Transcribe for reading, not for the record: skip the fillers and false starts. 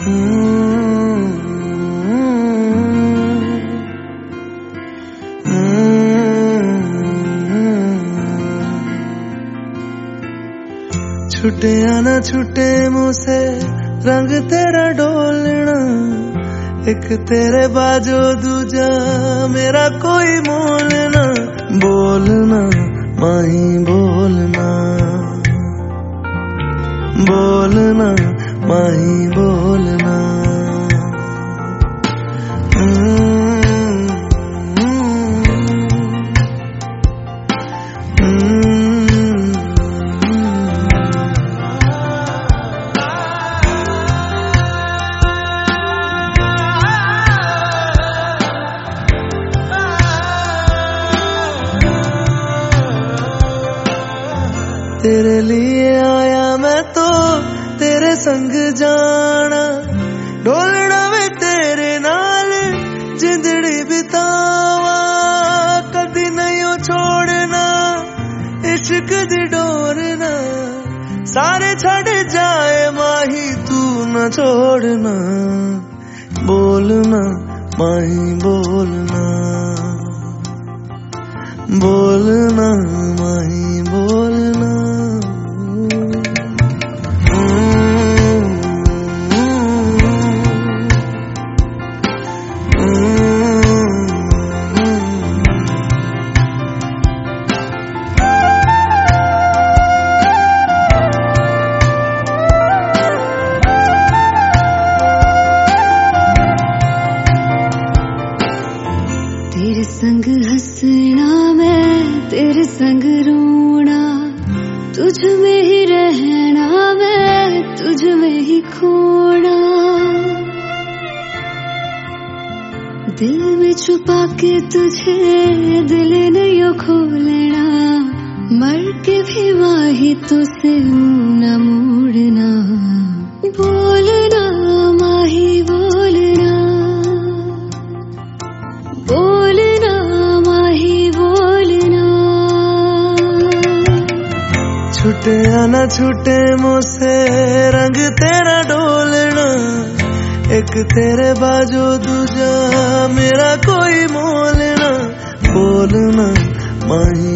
छुटे या ना छुटे मुझसे रंग तेरा डोलना, एक तेरे बाजो दूजा मेरा कोई मोल ना। बोलना माही बोलना, बोलना माही बोलना। तेरे लिए आया मैं तो तेरे संग जाना, डोलना वे तेरे नाल जिंदड़ी बितावा, कदी नहीं छोड़ना इश्क दी डोरना। सारे छड़ जाए माही तू न छोड़ना, बोलना माही बोलना, बोलना माही बोलना। तेरे संग हंसना मैं तेरे संग रोना, तुझ में ही रहना मैं तुझ में ही खोना। दिल में छुपा के तुझे दिल नहीं खोलना, मर के भी माही तुझसे न मोड़ना। बोलना माही बोलना, बोलना माही बोलना। छूटे या ना छूटे मुझसे रंग तेरा डोलना, एक तेरे बाजो दूजा मेरा कोई मोल ना। बोलना माही